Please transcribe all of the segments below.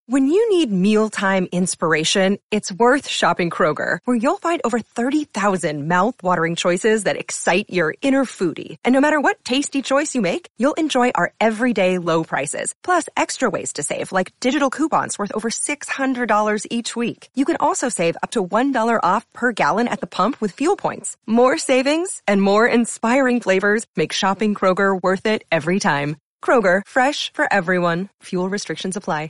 When you need mealtime inspiration, it's worth shopping Kroger, where you'll find over 30,000 mouth-watering choices that excite your inner foodie. And no matter what tasty choice you make, you'll enjoy our everyday low prices, plus extra ways to save, like digital coupons worth over $600 each week. You can also save up to $1 off per gallon at the pump with fuel points. More savings and more inspiring flavors make shopping Kroger worth it every time. Kroger, fresh for everyone. Fuel restrictions apply.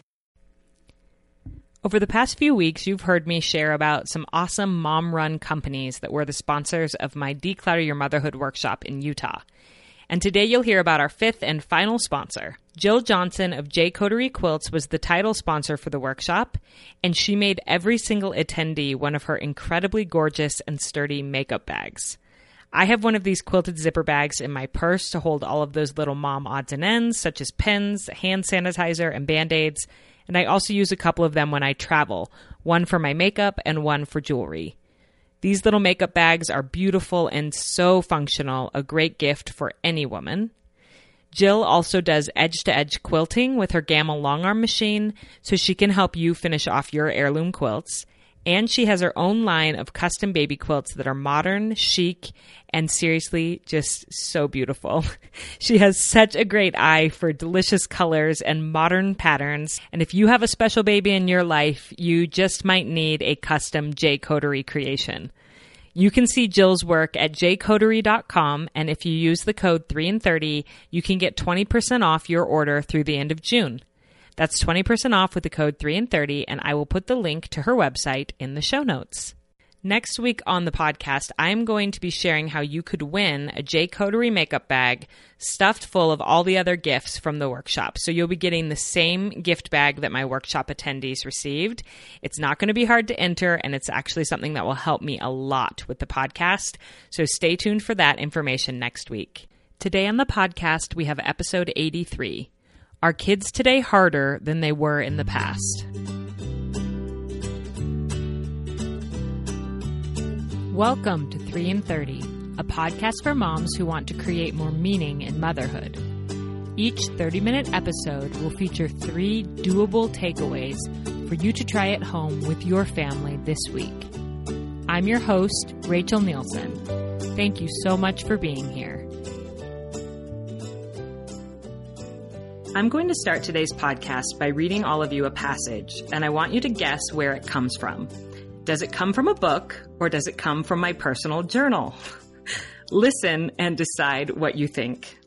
Over the past few weeks, you've heard me share about some awesome mom-run companies that were the sponsors of my Declutter Your Motherhood workshop in Utah. And today you'll hear about our fifth and final sponsor. Jill Johnson of J. Coterie Quilts was the title sponsor for the workshop, and she made every single attendee one of her incredibly gorgeous and sturdy makeup bags. I have one of these quilted zipper bags in my purse to hold all of those little mom odds and ends, such as pens, hand sanitizer, and Band-Aids, and I also use a couple of them when I travel, one for my makeup and one for jewelry. These little makeup bags are beautiful and so functional, a great gift for any woman. Jill also does edge-to-edge quilting with her Gamma long arm machine, so she can help you finish off your heirloom quilts. And she has her own line of custom baby quilts that are modern, chic, and seriously just so beautiful. She has such a great eye for delicious colors and modern patterns. And if you have a special baby in your life, you just might need a custom J. Coterie creation. You can see Jill's work at jcoterie.com, and if you use the code 3in30, you can get 20% off your order through the end of June. That's 20% off with the code 3in30, and I will put the link to her website in the show notes. Next week on the podcast, I'm going to be sharing how you could win a J. Coterie makeup bag stuffed full of all the other gifts from the workshop. So you'll be getting the same gift bag that my workshop attendees received. It's not going to be hard to enter, and it's actually something that will help me a lot with the podcast. So stay tuned for that information next week. Today on the podcast, we have episode 83. Are kids today harder than they were in the past? Welcome to 3in30, a podcast for moms who want to create more meaning in motherhood. Each 30-minute episode will feature 3 doable takeaways for you to try at home with your family this week. I'm your host, Rachel Nielsen. Thank you so much for being here. I'm going to start today's podcast by reading all of you a passage, and I want you to guess where it comes from. Does it come from a book, or does it come from my personal journal? Listen and decide what you think.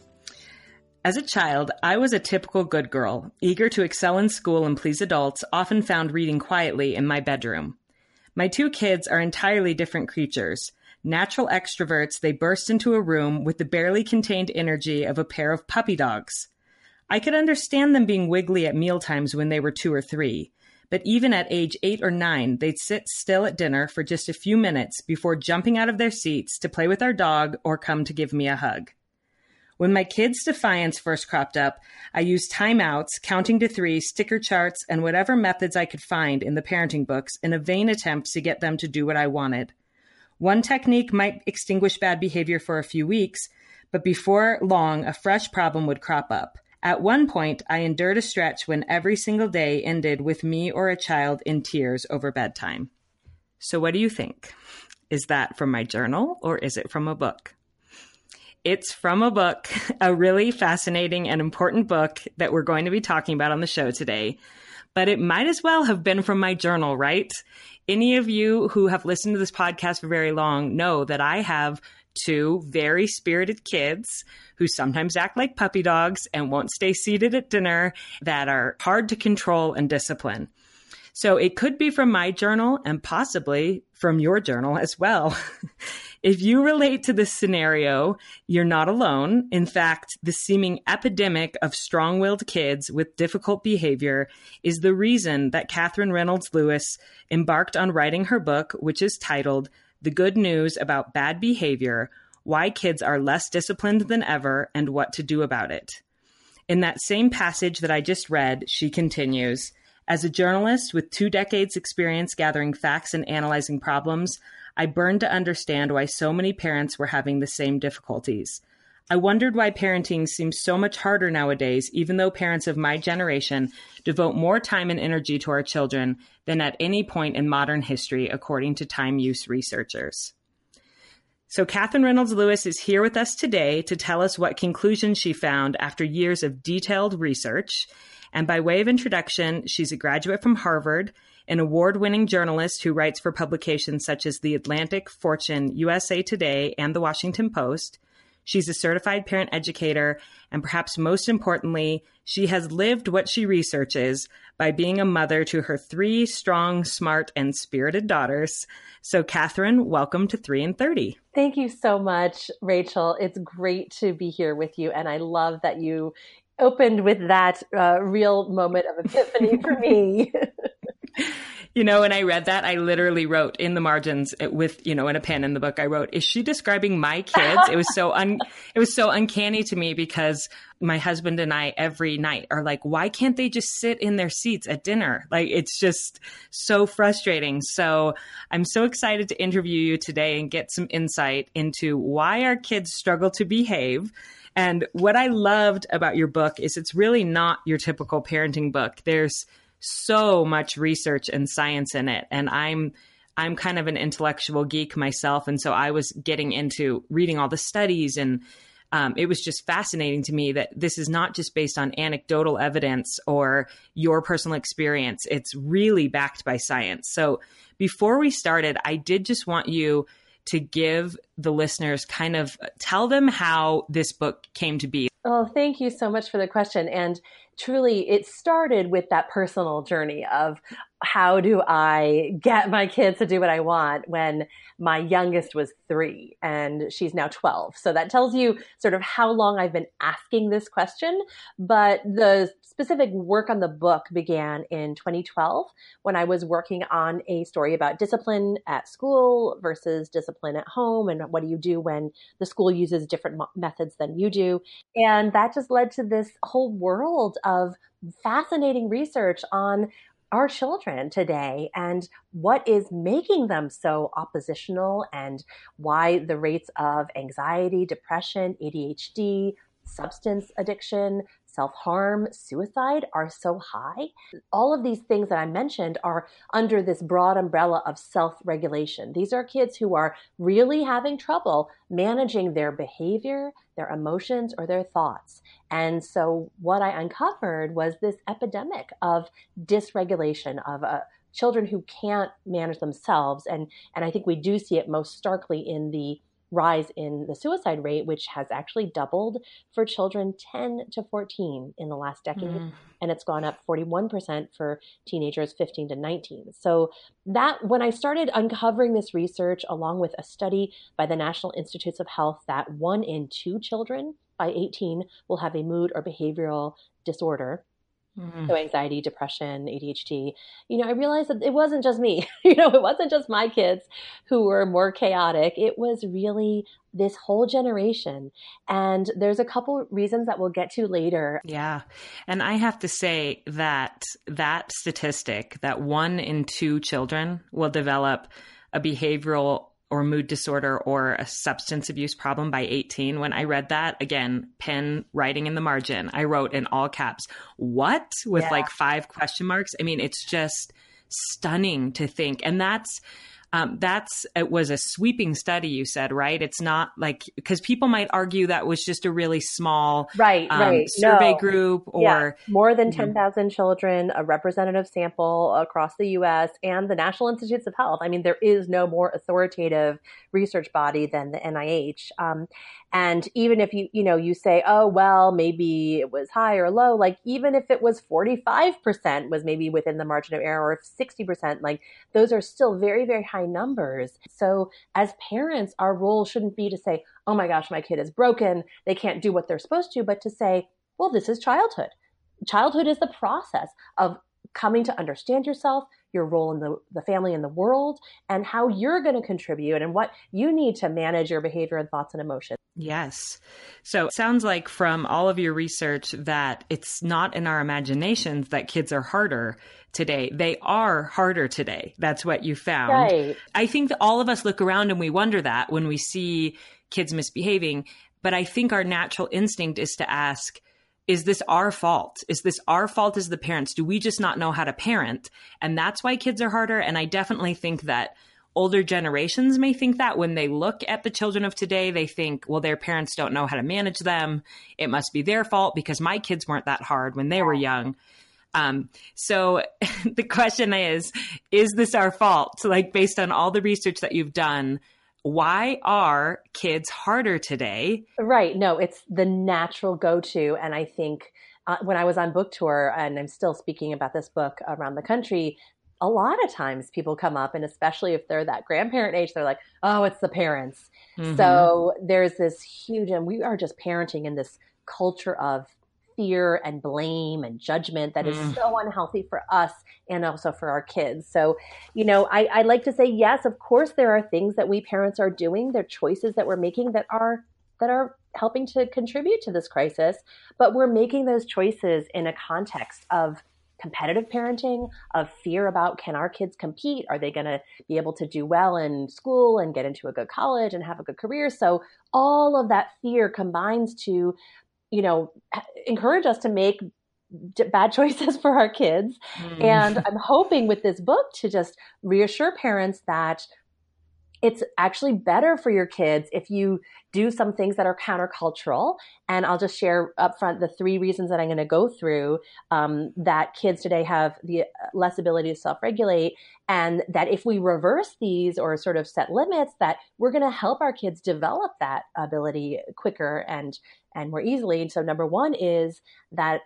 As a child, I was a typical good girl, eager to excel in school and please adults, often found reading quietly in my bedroom. My 2 kids are entirely different creatures. Natural extroverts, they burst into a room with the barely contained energy of a pair of puppy dogs. I could understand them being wiggly at mealtimes when they were 2 or 3, but even at age 8 or 9, they'd sit still at dinner for just a few minutes before jumping out of their seats to play with our dog or come to give me a hug. When my kids' defiance first cropped up, I used timeouts, counting to 3, sticker charts, and whatever methods I could find in the parenting books in a vain attempt to get them to do what I wanted. One technique might extinguish bad behavior for a few weeks, but before long, a fresh problem would crop up. At one point, I endured a stretch when every single day ended with me or a child in tears over bedtime. So what do you think? Is that from my journal or is it from a book? It's from a book, a really fascinating and important book that we're going to be talking about on the show today. But it might as well have been from my journal, right? Any of you who have listened to this podcast for very long know that I have 2 very spirited kids who sometimes act like puppy dogs and won't stay seated at dinner, that are hard to control and discipline. So it could be from my journal and possibly from your journal as well. If you relate to this scenario, you're not alone. In fact, the seeming epidemic of strong-willed kids with difficult behavior is the reason that Catherine Reynolds Lewis embarked on writing her book, which is titled The Good News About Bad Behavior: Why Kids Are Less Disciplined Than Ever and What to Do About It. In that same passage that I just read, she continues, "As a journalist with 2 decades experience gathering facts and analyzing problems, I burned to understand why so many parents were having the same difficulties. I wondered why parenting seems so much harder nowadays, even though parents of my generation devote more time and energy to our children than at any point in modern history, according to time use researchers. So Katherine Reynolds Lewis is here with us today to tell us what conclusions she found after years of detailed research. And by way of introduction, she's a graduate from Harvard, an award-winning journalist who writes for publications such as The Atlantic, Fortune, USA Today, and The Washington Post. She's a certified parent educator, and perhaps most importantly, she has lived what she researches by being a mother to her 3 strong, smart, and spirited daughters. So Katherine, welcome to 3 in 30. Thank you so much, Rachel. It's great to be here with you, and I love that you opened with that real moment of epiphany for me. You know, when I read that, I literally wrote in the margins with, in a pen in the book, I wrote, is she describing my kids? It was so uncanny to me because my husband and I every night are like, why can't they just sit in their seats at dinner? Like, it's just so frustrating. So I'm so excited to interview you today and get some insight into why our kids struggle to behave. And what I loved about your book is it's really not your typical parenting book. There's so much research and science in it. And I'm kind of an intellectual geek myself. And so I was getting into reading all the studies, and it was just fascinating to me that this is not just based on anecdotal evidence or your personal experience. It's really backed by science. So before we started, I did just want you to give the listeners tell them how this book came to be. Oh, thank you so much for the question. And truly, it started with that personal journey of how do I get my kids to do what I want when my youngest was 3 and she's now 12. So that tells you sort of how long I've been asking this question. But the specific work on the book began in 2012 when I was working on a story about discipline at school versus discipline at home, and what do you do when the school uses different methods than you do. And that just led to this whole world of fascinating research on our children today and what is making them so oppositional, and why the rates of anxiety, depression, ADHD, substance addiction, self-harm, suicide are so high. All of these things that I mentioned are under this broad umbrella of self-regulation. These are kids who are really having trouble managing their behavior, their emotions, or their thoughts. And so what I uncovered was this epidemic of dysregulation, of children who can't manage themselves. And I think we do see it most starkly in the rise in the suicide rate, which has actually doubled for children 10 to 14 in the last decade. And it's gone up 41% for teenagers 15 to 19. So that when I started uncovering this research, along with a study by the National Institutes of Health that 1 in 2 children by 18 will have a mood or behavioral disorder, so anxiety, depression, ADHD, I realized that it wasn't just me, it wasn't just my kids who were more chaotic. It was really this whole generation. And there's a couple reasons that we'll get to later. Yeah. And I have to say that statistic, that 1 in 2 children will develop a behavioral or mood disorder or a substance abuse problem by 18. When I read that, again, pen writing in the margin, I wrote in all caps, what? With like 5 question marks. I mean, it's just stunning to think. And it was a sweeping study, you said, right? It's not like, because people might argue that was just a really small survey group, or more than 10,000 children, a representative sample across the US, and the National Institutes of Health. I mean, there is no more authoritative research body than the NIH. And even if you say, oh, well, maybe it was high or low, like even if it was 45% was maybe within the margin of error, or if 60%, like those are still very, very high numbers. So as parents, our role shouldn't be to say, oh my gosh, my kid is broken, they can't do what they're supposed to, but to say, well, this is childhood. Childhood is the process of coming to understand yourself, your role in the family and the world, and how you're going to contribute and what you need to manage your behavior and thoughts and emotions. Yes. So it sounds like from all of your research that it's not in our imaginations that kids are harder today. They are harder today. That's what you found. Right. I think that all of us look around and we wonder that when we see kids misbehaving. But I think our natural instinct is to ask, is this our fault? Is this our fault as the parents? Do we just not know how to parent? And that's why kids are harder. And I definitely think that older generations may think that when they look at the children of today, they think, well, their parents don't know how to manage them. It must be their fault because my kids weren't that hard when they were young. So the question is this our fault? So like based on all the research that you've done, why are kids harder today? Right. No, it's the natural go-to. And I think when I was on book tour, and I'm still speaking about this book around the country, a lot of times people come up, and especially if they're that grandparent age, they're like, oh, it's the parents. Mm-hmm. So there's this huge, and we are just parenting in this culture of fear and blame and judgment that is so unhealthy for us and also for our kids. So, I like to say, yes, of course, there are things that we parents are doing, there are choices that we're making that are helping to contribute to this crisis, but we're making those choices in a context of competitive parenting, of fear about, can our kids compete? Are they going to be able to do well in school and get into a good college and have a good career? So all of that fear combines to encourage us to make bad choices for our kids. And I'm hoping with this book to just reassure parents that it's actually better for your kids if you do some things that are countercultural. And I'll just share up front the 3 reasons that I'm going to go through, that kids today have the less ability to self-regulate, and that if we reverse these or sort of set limits, that we're going to help our kids develop that ability quicker and more easily. And so number 1 is that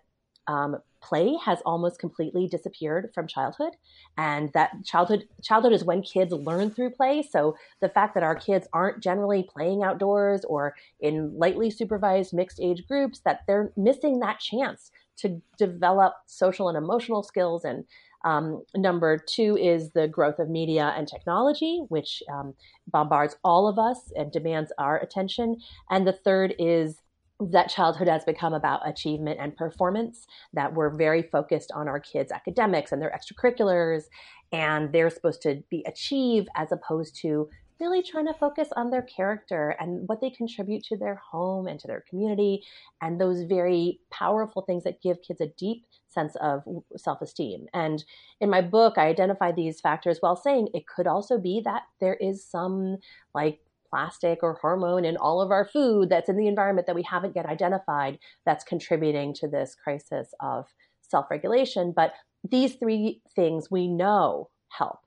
play has almost completely disappeared from childhood, and that childhood is when kids learn through play. So the fact that our kids aren't generally playing outdoors or in lightly supervised mixed age groups, that they're missing that chance to develop social and emotional skills. And number 2 is the growth of media and technology, which bombards all of us and demands our attention. And the 3rd is that childhood has become about achievement and performance, that we're very focused on our kids' academics and their extracurriculars, and they're supposed to be achieved as opposed to really trying to focus on their character and what they contribute to their home and to their community, and those very powerful things that give kids a deep sense of self-esteem. And in my book, I identify these factors while saying it could also be that there is some plastic or hormone in all of our food that's in the environment that we haven't yet identified that's contributing to this crisis of self-regulation. But these 3 things we know help.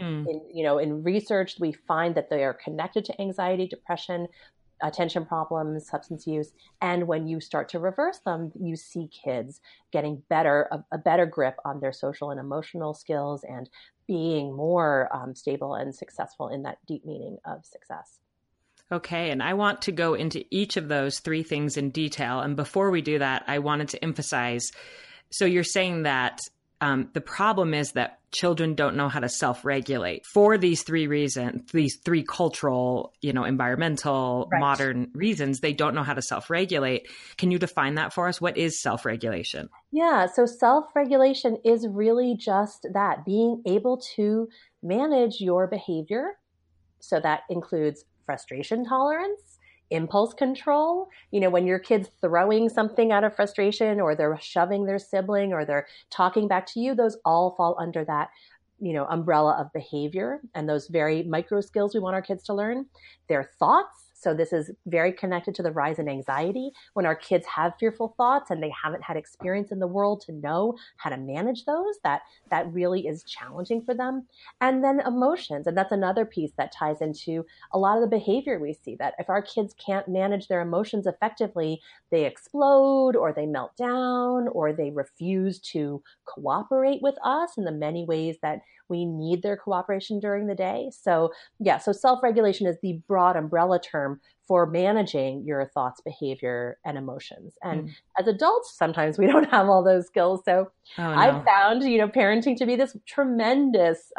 In research, we find that they are connected to anxiety, depression, attention problems, substance use. And when you start to reverse them, you see kids getting a better grip on their social and emotional skills and being more stable and successful in that deep meaning of success. Okay, and I want to go into each of those 3 things in detail. And before we do that, I wanted to emphasize, so you're saying that the problem is that children don't know how to self-regulate for these 3 reasons, these 3 cultural, environmental, right, modern reasons. They don't know how to self-regulate. Can you define that for us? What is self-regulation? Yeah, so self-regulation is really just that, being able to manage your behavior. So that includes frustration tolerance, impulse control. When your kid's throwing something out of frustration, or they're shoving their sibling, or they're talking back to you, those all fall under that, umbrella of behavior and those very micro skills we want our kids to learn. Their thoughts. So this is very connected to the rise in anxiety. When our kids have fearful thoughts and they haven't had experience in the world to know how to manage those, that really is challenging for them. And then emotions. And that's another piece that ties into a lot of the behavior we see, that if our kids can't manage their emotions effectively, they explode, or they melt down, or they refuse to cooperate with us in the many ways that we need their cooperation during the day. So self-regulation is the broad umbrella term for managing your thoughts, behavior, and emotions. And as adults, sometimes we don't have all those skills. So I've found, parenting to be this tremendous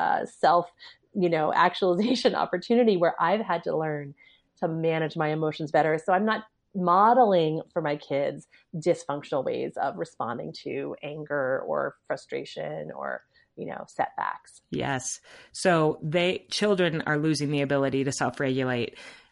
actualization opportunity where I've had to learn to manage my emotions better. So I'm not modeling for my kids dysfunctional ways of responding to anger or frustration or setbacks. Yes. So children are losing the ability to self-regulate.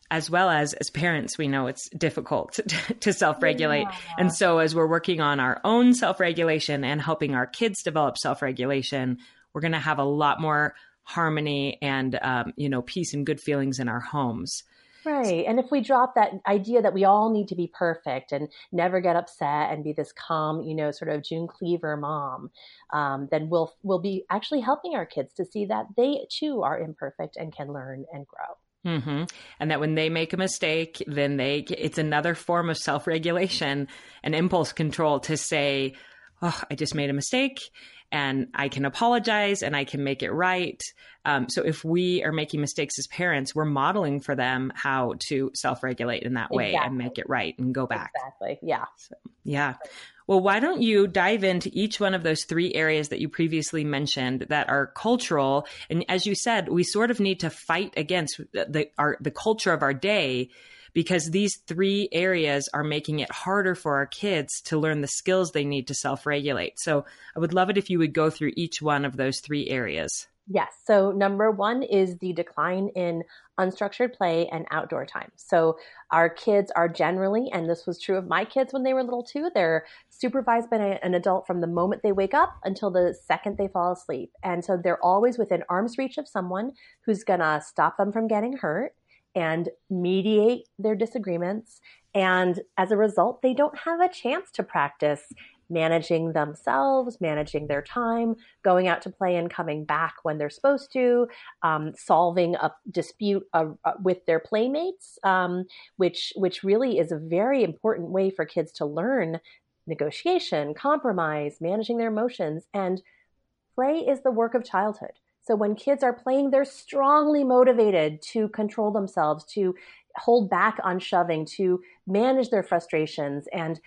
as well as parents, we know it's difficult to self-regulate. Yeah. And so as we're working on our own self-regulation and helping our kids develop self-regulation, we're going to have a lot more harmony and, peace and good feelings in our homes. Right. And if we drop that idea that we all need to be perfect and never get upset and be this calm, sort of June Cleaver mom, then we'll be actually helping our kids to see that they too are imperfect and can learn and grow. Mm-hmm. And that when they make a mistake, then it's another form of self-regulation and impulse control to say, oh, I just made a mistake and I can apologize and I can make it right. So if we are making mistakes as parents, we're modeling for them how to self-regulate in that way and make it right and go back. Exactly. Yeah. So, yeah. Well, why don't you dive into each one of those 3 areas that you previously mentioned that are cultural? And as you said, we sort of need to fight against the culture of our day, because these 3 areas are making it harder for our kids to learn the skills they need to self-regulate. So I would love it if you would go through each one of those 3 areas. Yes. So number 1 is the decline in unstructured play and outdoor time. So our kids are generally, and this was true of my kids when they were little too, they're supervised by an adult from the moment they wake up until the second they fall asleep. And so they're always within arm's reach of someone who's going to stop them from getting hurt and mediate their disagreements. And as a result, they don't have a chance to practice managing themselves, managing their time, going out to play and coming back when they're supposed to, solving a dispute with their playmates, which really is a very important way for kids to learn negotiation, compromise, managing their emotions. And play is the work of childhood. So when kids are playing, they're strongly motivated to control themselves, to hold back on shoving, to manage their frustrations. And,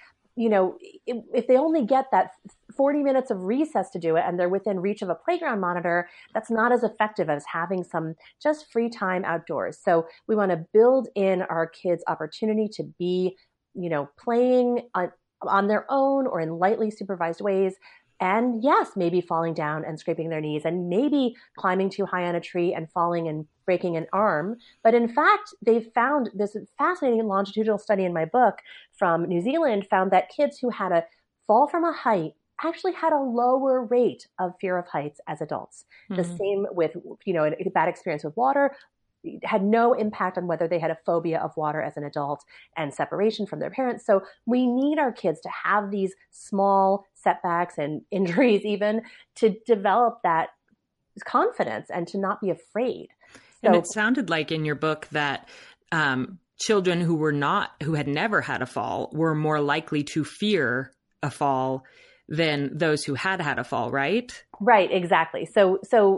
if they only get that 40 minutes of recess to do it and they're within reach of a playground monitor, that's not as effective as having some just free time outdoors. So we want to build in our kids' opportunity to be, playing on their own or in lightly supervised ways. And yes, maybe falling down and scraping their knees and maybe climbing too high on a tree and falling and breaking an arm. But in fact, they've found this fascinating longitudinal study in my book from New Zealand found that kids who had a fall from a height actually had a lower rate of fear of heights as adults. Mm-hmm. The same with, a bad experience with water had no impact on whether they had a phobia of water as an adult and separation from their parents. So we need our kids to have these small setbacks and injuries even to develop that confidence and to not be afraid. And it sounded like in your book that children who had never had a fall were more likely to fear a fall than those who had a fall, right? Right, exactly. So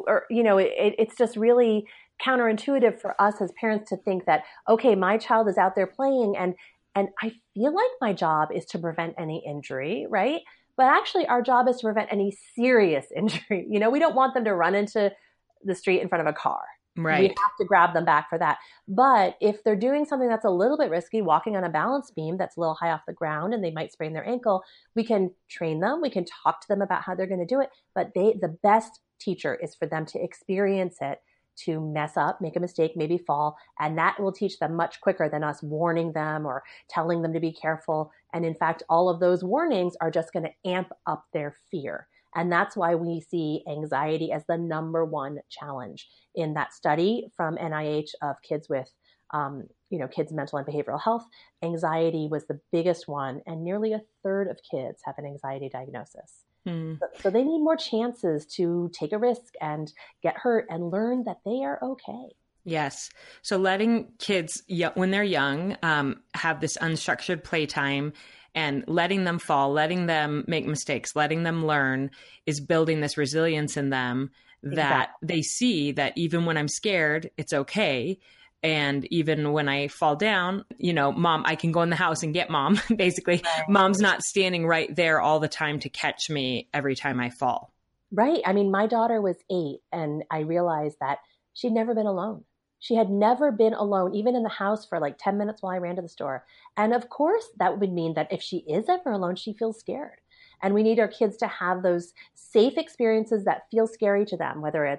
it's just really counterintuitive for us as parents to think that, okay, my child is out there playing and I feel like my job is to prevent any injury, right? But actually our job is to prevent any serious injury. We don't want them to run into the street in front of a car. Right. We have to grab them back for that. But if they're doing something that's a little bit risky, walking on a balance beam that's a little high off the ground and they might sprain their ankle, we can train them. We can talk to them about how they're going to do it. But the best teacher is for them to experience it, to mess up, make a mistake, maybe fall. And that will teach them much quicker than us warning them or telling them to be careful. And in fact, all of those warnings are just going to amp up their fear. And that's why we see anxiety as the number 1 challenge in that study from NIH of kids with, kids' mental and behavioral health. Anxiety was the biggest one, and nearly a third of kids have an anxiety diagnosis. So they need more chances to take a risk and get hurt and learn that they are okay. Yes. So letting kids, when they're young, have this unstructured playtime and letting them fall, letting them make mistakes, letting them learn is building this resilience in them that they see that even when I'm scared, it's okay. And even when I fall down, mom, I can go in the house and get mom. Basically, right. Mom's not standing right there all the time to catch me every time I fall. Right. I mean, my daughter was 8 and I realized that she'd never been alone. She had never been alone, even in the house for like 10 minutes while I ran to the store. And of course, that would mean that if she is ever alone, she feels scared. And we need our kids to have those safe experiences that feel scary to them, whether it's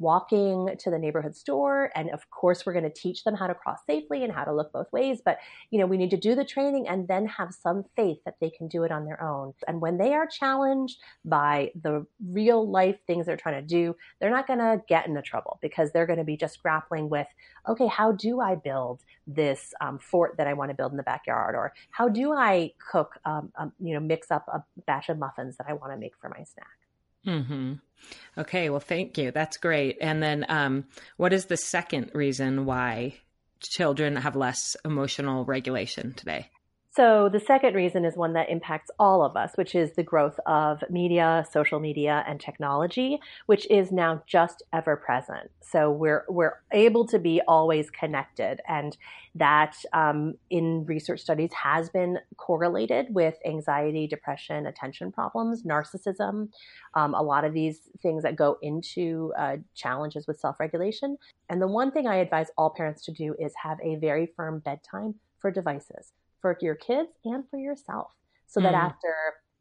walking to the neighborhood store. And of course, we're going to teach them how to cross safely and how to look both ways. But, we need to do the training and then have some faith that they can do it on their own. And when they are challenged by the real life things they're trying to do, they're not going to get into trouble because they're going to be just grappling with, okay, how do I build this fort that I want to build in the backyard? Or how do I cook, mix up a batch of muffins that I want to make for my snack? Mm-hmm. Okay, well, thank you. That's great. And then what is the second reason why children have less emotional regulation today? So the second reason is one that impacts all of us, which is the growth of media, social media, and technology, which is now just ever present. So we're able to be always connected, and that in research studies has been correlated with anxiety, depression, attention problems, narcissism, a lot of these things that go into challenges with self-regulation. And the one thing I advise all parents to do is have a very firm bedtime for devices, for your kids and for yourself, so that after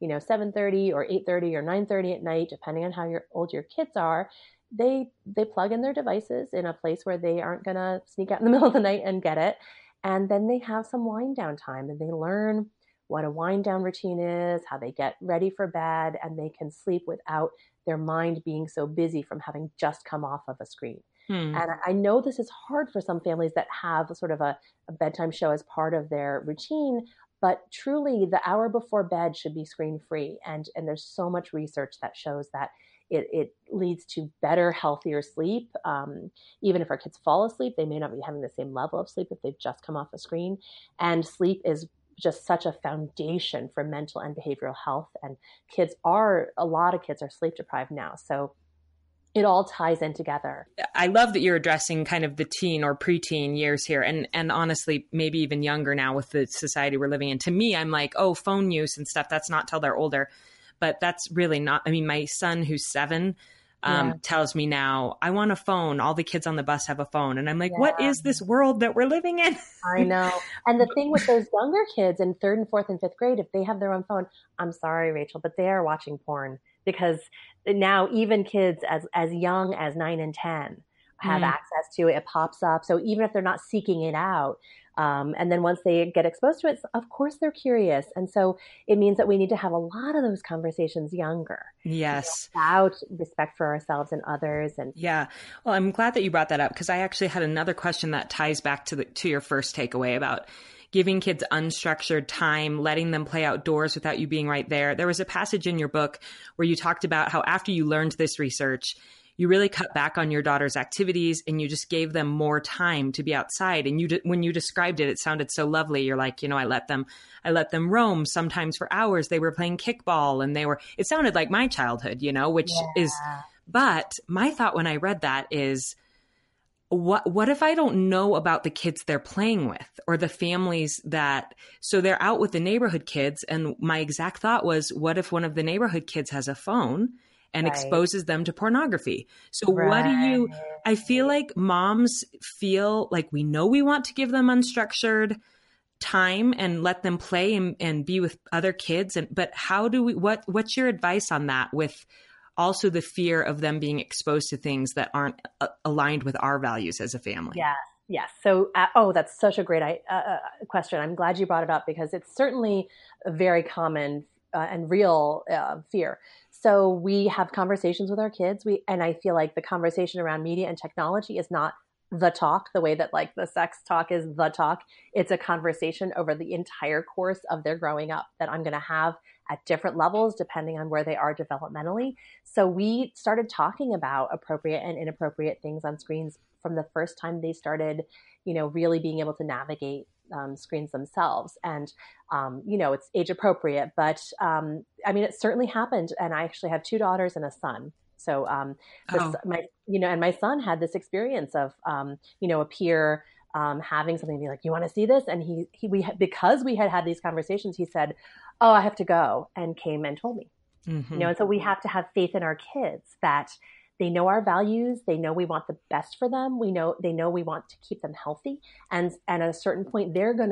7:30 or 8:30 or 9:30 at night, depending on how old your kids are, they plug in their devices in a place where they aren't going to sneak out in the middle of the night and get it. And then they have some wind down time and they learn what a wind down routine is, how they get ready for bed, and they can sleep without their mind being so busy from having just come off of a screen. And I know this is hard for some families that have sort of a bedtime show as part of their routine, but truly the hour before bed should be screen free. And there's so much research that shows that it leads to better, healthier sleep. Even if our kids fall asleep, they may not be having the same level of sleep if they've just come off a screen. And sleep is just such a foundation for mental and behavioral health. And a lot of kids are sleep deprived now. So it all ties in together. I love that you're addressing kind of the teen or preteen years here. And honestly, maybe even younger now with the society we're living in. To me, I'm like, oh, phone use and stuff, that's not till they're older. But that's really not. I mean, my son who's 7 tells me now, I want a phone. All the kids on the bus have a phone. And I'm like, what is this world that we're living in? I know. And the thing with those younger kids in 3rd and 4th and 5th grade, if they have their own phone, I'm sorry, Rachel, but they are watching porn. Because now even kids as young as 9 and 10 have access to it. It pops up. So even if they're not seeking it out, and then once they get exposed to it, of course they're curious. And so it means that we need to have a lot of those conversations younger. Yes. About respect for ourselves and others. And yeah. Well, I'm glad that you brought that up because I actually had another question that ties back to your first takeaway about giving kids unstructured time, letting them play outdoors without you being right there. There was a passage in your book where you talked about how after you learned this research, you really cut back on your daughter's activities and you just gave them more time to be outside. And when you described it, it sounded so lovely. You're like, I let them roam sometimes for hours. They were playing kickball and it sounded like my childhood, which is, but my thought when I read that is, what if I don't know about the kids they're playing with or the families so they're out with the neighborhood kids. And my exact thought was, what if one of the neighborhood kids has a phone and exposes them to pornography? So I feel like moms feel like we know we want to give them unstructured time and let them play and be with other kids. But how do what's your advice on that with also the fear of them being exposed to things that aren't aligned with our values as a family? Yes. So, that's such a great question. I'm glad you brought it up because it's certainly a very common and real fear. So we have conversations with our kids. And I feel like the conversation around media and technology is not the talk, the way that like the sex talk is the talk. It's a conversation over the entire course of their growing up that I'm going to have at different levels depending on where they are developmentally. So we started talking about appropriate and inappropriate things on screens from the first time they started, really being able to navigate screens themselves. And, it's age appropriate, but it certainly happened. And I actually have 2 daughters and a son. So, my son had this experience of, a peer having something be like, you want to see this? And because we had these conversations, he said, oh, I have to go, and came and told me, and so we have to have faith in our kids that they know our values. They know we want the best for them. They know we want to keep them healthy. And at a certain point, they're going to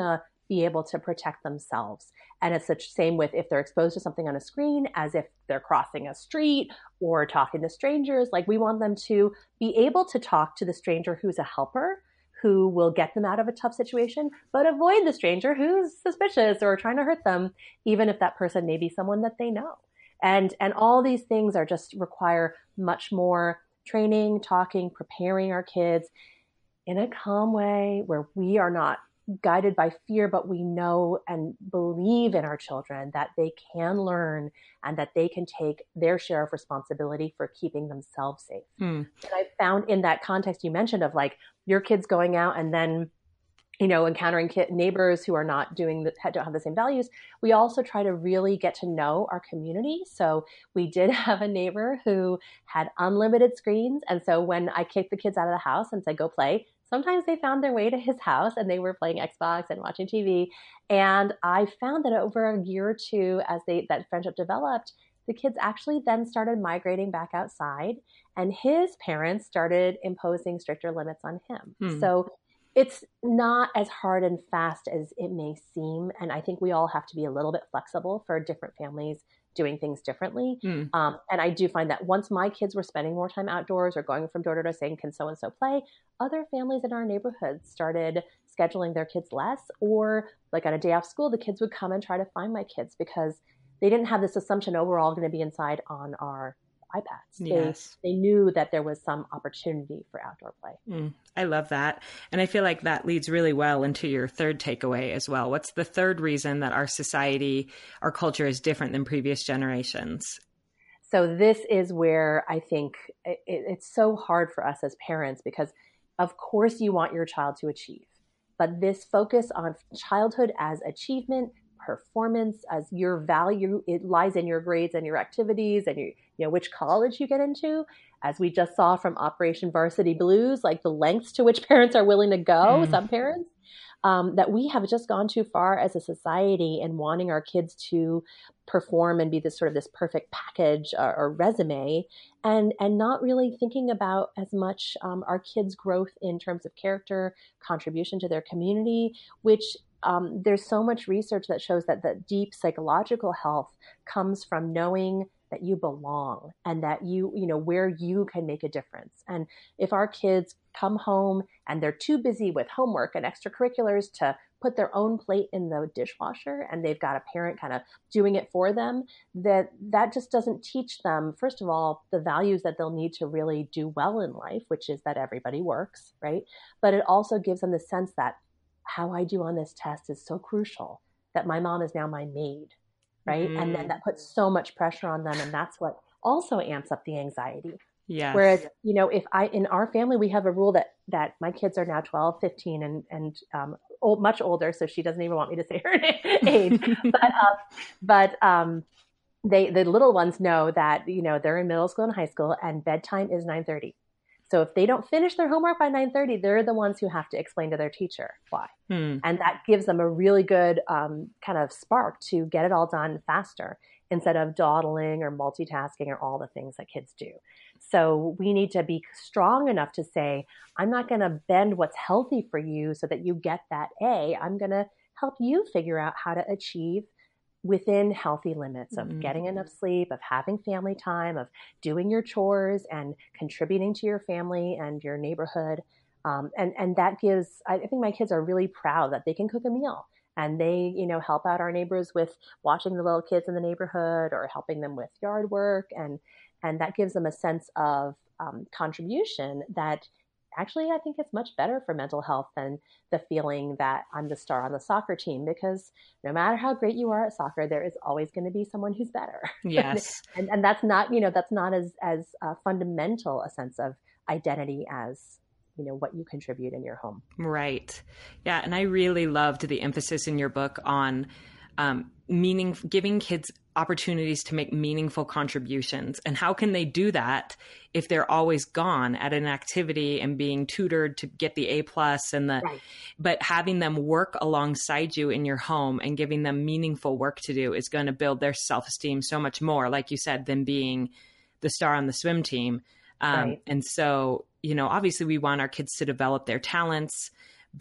be able to protect themselves. And it's the same with if they're exposed to something on a screen as if they're crossing a street or talking to strangers. Like, we want them to be able to talk to the stranger who's a helper, who will get them out of a tough situation, but avoid the stranger who's suspicious or trying to hurt them, even if that person may be someone that they know. And all these things are just require much more training, talking, preparing our kids in a calm way where we are not guided by fear, but we know and believe in our children that they can learn and that they can take their share of responsibility for keeping themselves safe. And I found in that context you mentioned of like your kids going out and then, you know, encountering neighbors who are not don't have the same values. We also try to really get to know our community. So we did have a neighbor who had unlimited screens. And so when I kicked the kids out of the house and said, go play, sometimes they found their way to his house and they were playing Xbox and watching TV. And I found that over a year or two, as that friendship developed, the kids actually then started migrating back outside, and his parents started imposing stricter limits on him. So it's not as hard and fast as it may seem. And I think we all have to be a little bit flexible for different families doing things differently. And I do find that once my kids were spending more time outdoors or going from door to door saying, can so-and-so play, other families in our neighborhood started scheduling their kids less, or like on a day off school, the kids would come and try to find my kids because they didn't have this assumption, oh, we're all going to be inside on our iPads. Yes. They knew that there was some opportunity for outdoor play. I love that. And I feel like that leads really well into your third takeaway as well. What's the third reason that our society, our culture is different than previous generations? So this is where I think it's so hard for us as parents, because of course you want your child to achieve, but this focus on childhood as achievement, performance, as your value, it lies in your grades and your activities and you know which college you get into, as we just saw from Operation Varsity Blues, like the lengths to which parents are willing to go, some parents, that we have just gone too far as a society in wanting our kids to perform and be this sort of this perfect package or resume, and not really thinking about as much our kids' growth in terms of character, contribution to their community, which there's so much research that shows that the deep psychological health comes from knowing that you belong and that you know, where you can make a difference. And if our kids come home and they're too busy with homework and extracurriculars to put their own plate in the dishwasher, and they've got a parent kind of doing it for them, that just doesn't teach them, first of all, the values that they'll need to really do well in life, which is that everybody works, right? But it also gives them the sense that how I do on this test is so crucial, that my mom is now my maid, right? And then that puts so much pressure on them. And that's what also amps up the anxiety. Yes. Whereas, you know, in our family, we have a rule that my kids are now 12, 15 and much older. So she doesn't even want me to say her age, but the little ones know that, you know, they're in middle school and high school and bedtime is 9:30. So if they don't finish their homework by 9:30, they're the ones who have to explain to their teacher why. And that gives them a really good kind of spark to get it all done faster instead of dawdling or multitasking or all the things that kids do. So we need to be strong enough to say, I'm not going to bend what's healthy for you so that you get that A. I'm going to help you figure out how to achieve within healthy limits of getting enough sleep, of having family time, of doing your chores and contributing to your family and your neighborhood. And that gives, I think my kids are really proud that they can cook a meal and they, you know, help out our neighbors with watching the little kids in the neighborhood or helping them with yard work. And that gives them a sense of contribution that actually, I think it's much better for mental health than the feeling that I'm the star on the soccer team, because no matter how great you are at soccer, there is always going to be someone who's better. Yes. and that's not, you know, that's not as fundamental a sense of identity as, you know, what you contribute in your home. Right. Yeah. And I really loved the emphasis in your book on giving kids opportunities to make meaningful contributions. And how can they do that if they're always gone at an activity and being tutored to get the A+ but having them work alongside you in your home and giving them meaningful work to do is going to build their self-esteem so much more, like you said, than being the star on the swim team. And so, you know, obviously we want our kids to develop their talents, but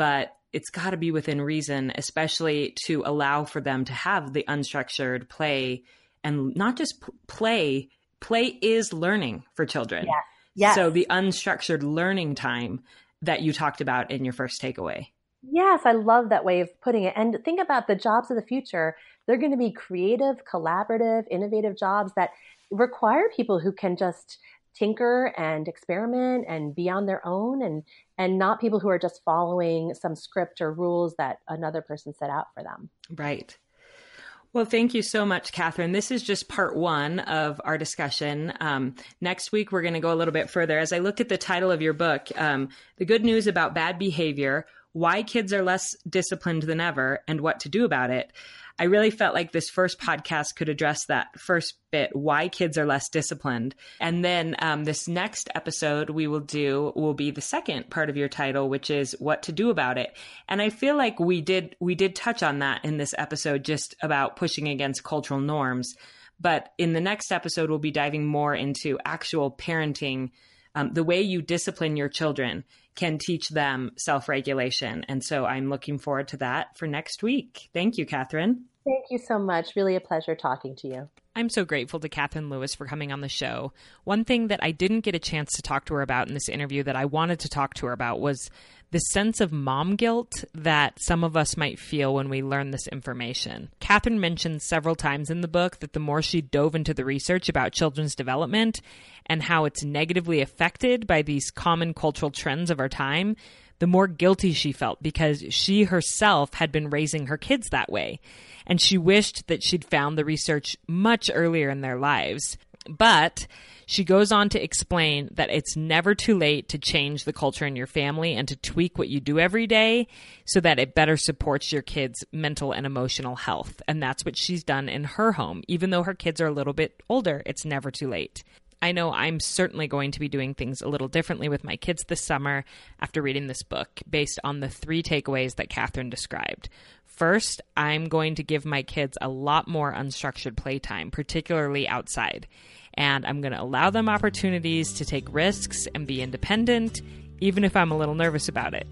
it's got to be within reason, especially to allow for them to have the unstructured play, and not just play. Play is learning for children. Yeah. Yes. So the unstructured learning time that you talked about in your first takeaway. Yes, I love that way of putting it. And think about the jobs of the future. They're going to be creative, collaborative, innovative jobs that require people who can just tinker and experiment and be on their own, and not people who are just following some script or rules that another person set out for them. Right. Well, thank you so much, Catherine. This is just part one of our discussion. Next week, we're going to go a little bit further. As I looked at the title of your book, The Good News About Bad Behavior, Why Kids Are Less Disciplined Than Ever, and What to Do About It, I really felt like this first podcast could address that first bit, why kids are less disciplined. And then this next episode will be the second part of your title, which is what to do about it. And I feel like we did touch on that in this episode, just about pushing against cultural norms. But in the next episode, we'll be diving more into actual parenting. The way you discipline your children can teach them self-regulation. And so I'm looking forward to that for next week. Thank you, Catherine. Thank you so much. Really a pleasure talking to you. I'm so grateful to Catherine Lewis for coming on the show. One thing that I didn't get a chance to talk to her about in this interview that I wanted to talk to her about was the sense of mom guilt that some of us might feel when we learn this information. Catherine mentioned several times in the book that the more she dove into the research about children's development and how it's negatively affected by these common cultural trends of our time, the more guilty she felt because she herself had been raising her kids that way. And she wished that she'd found the research much earlier in their lives. But she goes on to explain that it's never too late to change the culture in your family and to tweak what you do every day so that it better supports your kids' mental and emotional health. And that's what she's done in her home. Even though her kids are a little bit older, it's never too late. I know I'm certainly going to be doing things a little differently with my kids this summer after reading this book, based on the 3 takeaways that Catherine described. First, I'm going to give my kids a lot more unstructured playtime, particularly outside. And I'm going to allow them opportunities to take risks and be independent, even if I'm a little nervous about it.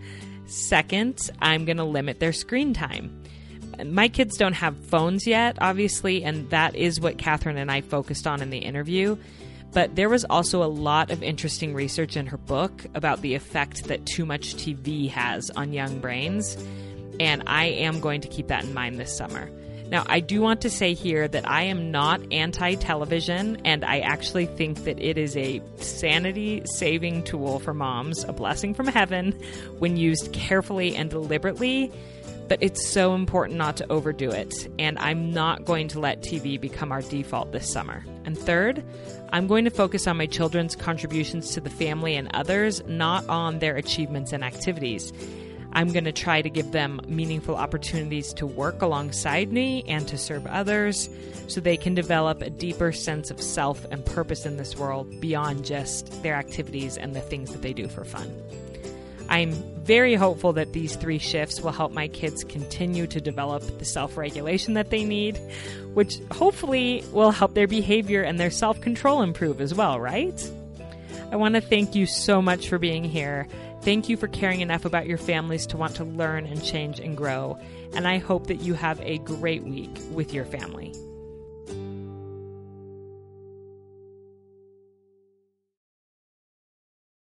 Second, I'm going to limit their screen time. My kids don't have phones yet, obviously, and that is what Catherine and I focused on in the interview. But there was also a lot of interesting research in her book about the effect that too much TV has on young brains, and I am going to keep that in mind this summer. Now, I do want to say here that I am not anti-television, and I actually think that it is a sanity-saving tool for moms, a blessing from heaven, when used carefully and deliberately. But it's so important not to overdo it, and I'm not going to let TV become our default this summer. And third, I'm going to focus on my children's contributions to the family and others, not on their achievements and activities. I'm going to try to give them meaningful opportunities to work alongside me and to serve others so they can develop a deeper sense of self and purpose in this world beyond just their activities and the things that they do for fun. I'm very hopeful that these 3 shifts will help my kids continue to develop the self-regulation that they need, which hopefully will help their behavior and their self-control improve as well, right? I want to thank you so much for being here. Thank you for caring enough about your families to want to learn and change and grow. And I hope that you have a great week with your family.